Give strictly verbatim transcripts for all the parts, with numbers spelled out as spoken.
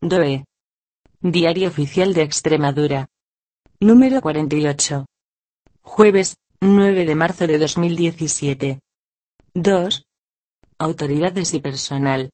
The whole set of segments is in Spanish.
D O E. Diario Oficial de Extremadura. Número cuarenta y ocho. Jueves, nueve de marzo de dos mil diecisiete. dos. Autoridades y personal.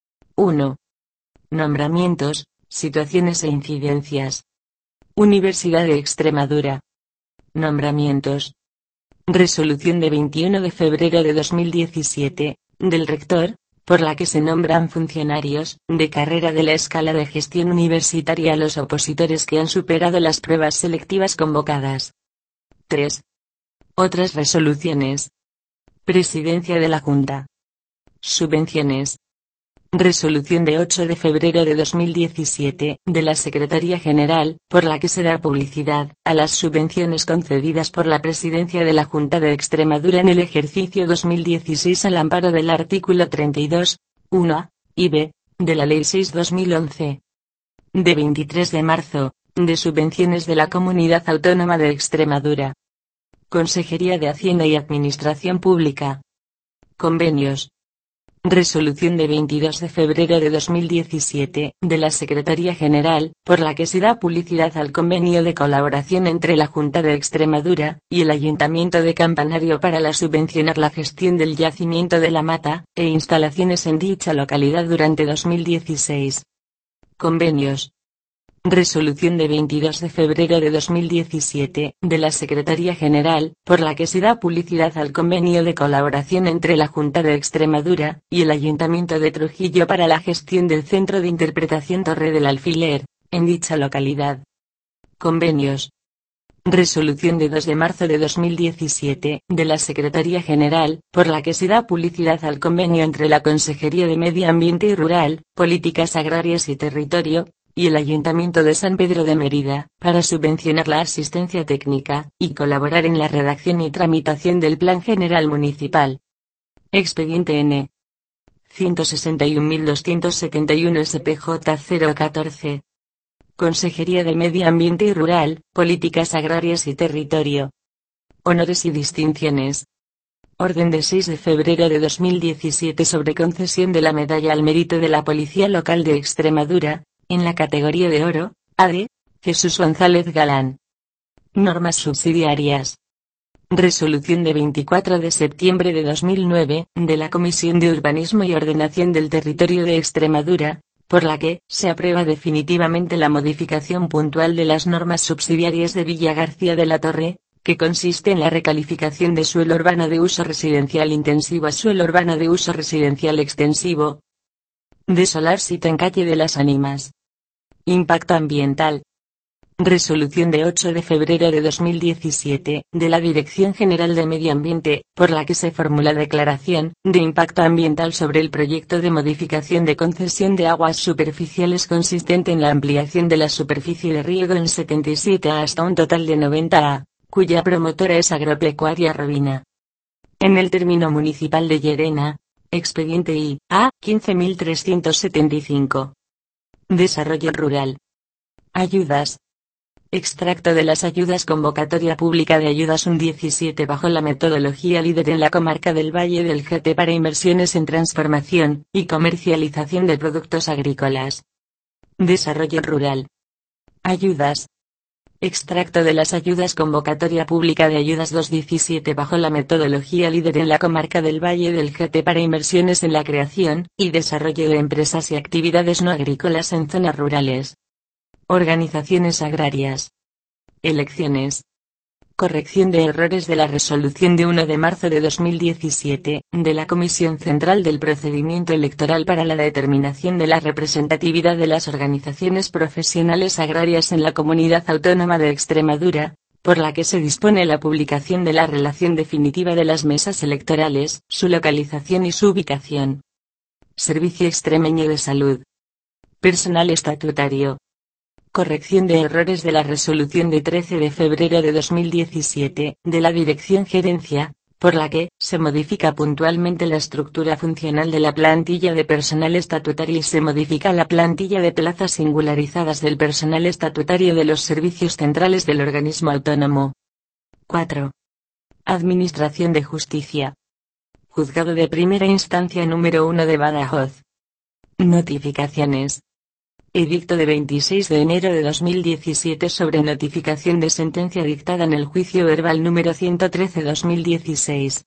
uno. Nombramientos, situaciones e incidencias. Universidad de Extremadura. Nombramientos. Resolución de veintiuno de febrero de dos mil diecisiete, del rector, por la que se nombran funcionarios de carrera de la escala de gestión universitaria a los opositores que han superado las pruebas selectivas convocadas. tres. Otras resoluciones. Presidencia de la Junta. Subvenciones. Resolución de ocho de febrero de dos mil diecisiete, de la Secretaría General, por la que se da publicidad a las subvenciones concedidas por la Presidencia de la Junta de Extremadura en el ejercicio dos mil dieciséis al amparo del artículo treinta y dos, uno a y b, de la Ley seis barra dos mil once. De veintitrés de marzo, de subvenciones de la Comunidad Autónoma de Extremadura. Consejería de Hacienda y Administración Pública. Convenios. Resolución de veintidós de febrero de dos mil diecisiete, de la Secretaría General, por la que se da publicidad al convenio de colaboración entre la Junta de Extremadura y el Ayuntamiento de Campanario para la subvencionar la gestión del yacimiento de la Mata e instalaciones en dicha localidad durante dos mil dieciséis. Convenios. Resolución de veintidós de febrero de dos mil diecisiete, de la Secretaría General, por la que se da publicidad al convenio de colaboración entre la Junta de Extremadura y el Ayuntamiento de Trujillo para la gestión del Centro de Interpretación Torre del Alfiler, en dicha localidad. Convenios. Resolución de dos de marzo de dos mil diecisiete, de la Secretaría General, por la que se da publicidad al convenio entre la Consejería de Medio Ambiente y Rural, Políticas Agrarias y Territorio, y el Ayuntamiento de San Pedro de Mérida, para subvencionar la asistencia técnica, y colaborar en la redacción y tramitación del Plan General Municipal. Expediente N. ciento sesenta y un mil doscientos setenta y uno S P J cero catorce. Consejería de Medio Ambiente y Rural, Políticas Agrarias y Territorio. Honores y distinciones. Orden de seis de febrero de dos mil diecisiete sobre concesión de la Medalla al Mérito de la Policía Local de Extremadura, en la categoría de oro, A D, Jesús González Galán. Normas subsidiarias. Resolución de veinticuatro de septiembre de dos mil nueve, de la Comisión de Urbanismo y Ordenación del Territorio de Extremadura, por la que se aprueba definitivamente la modificación puntual de las normas subsidiarias de Villa García de la Torre, que consiste en la recalificación de suelo urbano de uso residencial intensivo a suelo urbano de uso residencial extensivo. De solar sito en calle de las Ánimas. Impacto ambiental. Resolución de ocho de febrero de dos mil diecisiete, de la Dirección General de Medio Ambiente, por la que se formula declaración de impacto ambiental sobre el proyecto de modificación de concesión de aguas superficiales consistente en la ampliación de la superficie de riego en setenta y siete a hasta un total de noventa a, cuya promotora es Agropecuaria Robina. En el término municipal de Llerena. Expediente I A quince mil trescientos setenta y cinco. Desarrollo rural. Ayudas. Extracto de las ayudas. Convocatoria pública de ayudas U N diecisiete bajo la metodología líder en la comarca del Valle del Jerte para inversiones en transformación y comercialización de productos agrícolas. Desarrollo rural. Ayudas. Extracto de las ayudas. Convocatoria pública de ayudas dos mil diecisiete bajo la metodología líder en la comarca del Valle del Jerte para inversiones en la creación y desarrollo de empresas y actividades no agrícolas en zonas rurales. Organizaciones agrarias. Elecciones. Corrección de errores de la resolución de uno de marzo de dos mil diecisiete, de la Comisión Central del Procedimiento Electoral para la determinación de la representatividad de las organizaciones profesionales agrarias en la Comunidad Autónoma de Extremadura, por la que se dispone la publicación de la relación definitiva de las mesas electorales, su localización y su ubicación. Servicio Extremeño de Salud. Personal estatutario. Corrección de errores de la resolución de trece de febrero de dos mil diecisiete, de la Dirección Gerencia, por la que se modifica puntualmente la estructura funcional de la plantilla de personal estatutario y se modifica la plantilla de plazas singularizadas del personal estatutario de los servicios centrales del organismo autónomo. cuatro. Administración de Justicia. Juzgado de Primera Instancia número uno de Badajoz. Notificaciones. Edicto de veintiséis de enero de dos mil diecisiete sobre notificación de sentencia dictada en el juicio verbal número ciento trece barra dos mil dieciséis.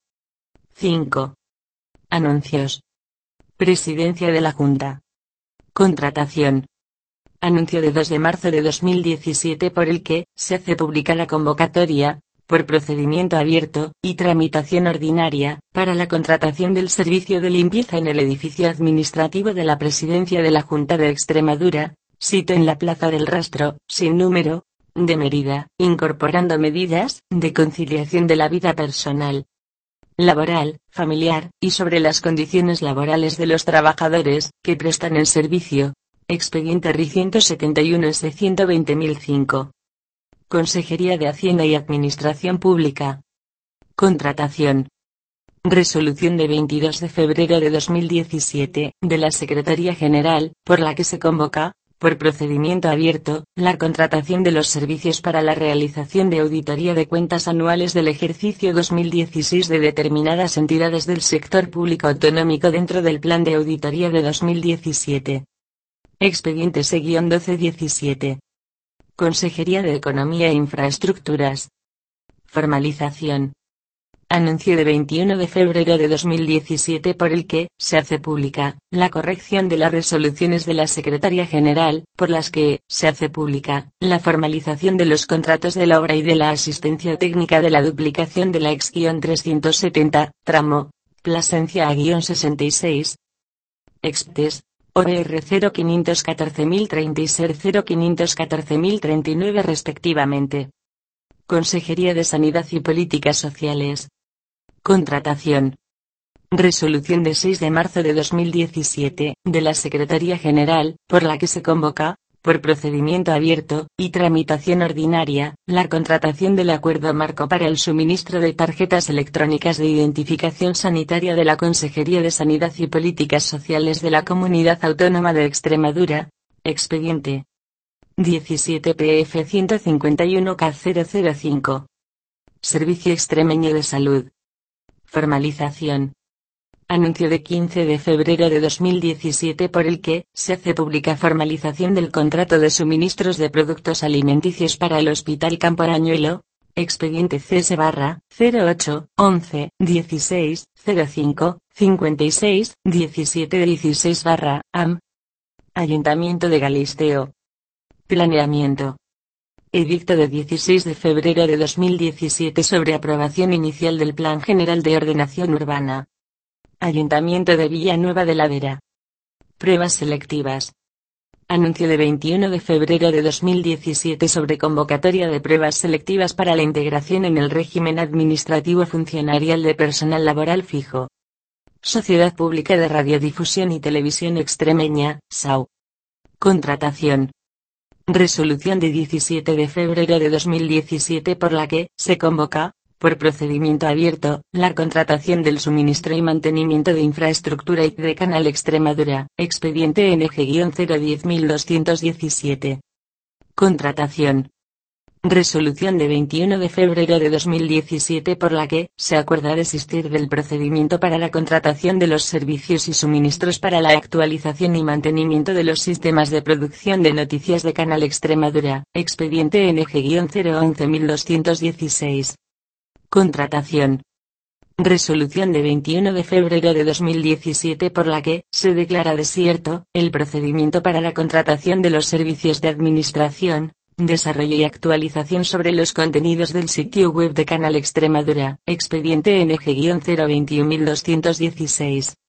cinco. Anuncios. Presidencia de la Junta. Contratación. Anuncio de dos de marzo de dos mil diecisiete por el que se hace pública la convocatoria, por procedimiento abierto y tramitación ordinaria, para la contratación del servicio de limpieza en el edificio administrativo de la Presidencia de la Junta de Extremadura, sito en la Plaza del Rastro, sin número, de Mérida, incorporando medidas de conciliación de la vida personal, laboral, familiar, y sobre las condiciones laborales de los trabajadores que prestan el servicio. Expediente R I ciento setenta y uno S ciento veinte mil cinco. Consejería de Hacienda y Administración Pública. Contratación. Resolución de veintidós de febrero de dos mil diecisiete, de la Secretaría General, por la que se convoca, por procedimiento abierto, la contratación de los servicios para la realización de auditoría de cuentas anuales del ejercicio dos mil dieciséis de determinadas entidades del sector público autonómico dentro del Plan de Auditoría de dos mil diecisiete. Expediente S doce diecisiete. Consejería de Economía e Infraestructuras. Formalización. Anuncio de veintiuno de febrero de dos mil diecisiete por el que se hace pública la corrección de las resoluciones de la Secretaría General, por las que se hace pública la formalización de los contratos de la obra y de la asistencia técnica de la duplicación de la ex trescientos setenta, tramo Plasencia a sesenta y seis. Exptes. O B R cero quinientos catorce mil treinta y SER cero quinientos catorce mil treinta y nueve respectivamente. Consejería de Sanidad y Políticas Sociales. Contratación. Resolución de seis de marzo de dos mil diecisiete, de la Secretaría General, por la que se convoca, por procedimiento abierto y tramitación ordinaria, la contratación del acuerdo marco para el suministro de tarjetas electrónicas de identificación sanitaria de la Consejería de Sanidad y Políticas Sociales de la Comunidad Autónoma de Extremadura. Expediente diecisiete P F ciento cincuenta y uno K cero cero cinco. Servicio Extremeño de Salud. Formalización. Anuncio de quince de febrero de dos mil diecisiete por el que se hace pública formalización del contrato de suministros de productos alimenticios para el Hospital Campo Arañuelo. Expediente C S barra cero ocho once dieciséis cero cinco cincuenta y seis diecisiete dieciséis barra A M. Ayuntamiento de Galisteo. Planeamiento. Edicto de dieciséis de febrero de dos mil diecisiete sobre aprobación inicial del Plan General de Ordenación Urbana. Ayuntamiento de Villanueva de la Vera. Pruebas selectivas. Anuncio de veintiuno de febrero de dos mil diecisiete sobre convocatoria de pruebas selectivas para la integración en el régimen administrativo funcionarial de personal laboral fijo. Sociedad Pública de Radiodifusión y Televisión Extremeña, S A U. Contratación. Resolución de diecisiete de febrero de dos mil diecisiete por la que se convoca, por procedimiento abierto, la contratación del suministro y mantenimiento de infraestructura I C de Canal Extremadura, expediente N G cero diez mil doscientos diecisiete. Contratación. Resolución de veintiuno de febrero de dos mil diecisiete por la que se acuerda desistir del procedimiento para la contratación de los servicios y suministros para la actualización y mantenimiento de los sistemas de producción de noticias de Canal Extremadura, expediente N G cero once mil doscientos dieciséis. Contratación. Resolución de veintiuno de febrero de dos mil diecisiete por la que se declara desierto el procedimiento para la contratación de los servicios de administración, desarrollo y actualización sobre los contenidos del sitio web de Canal Extremadura, expediente N G cero veintiuno mil doscientos dieciséis.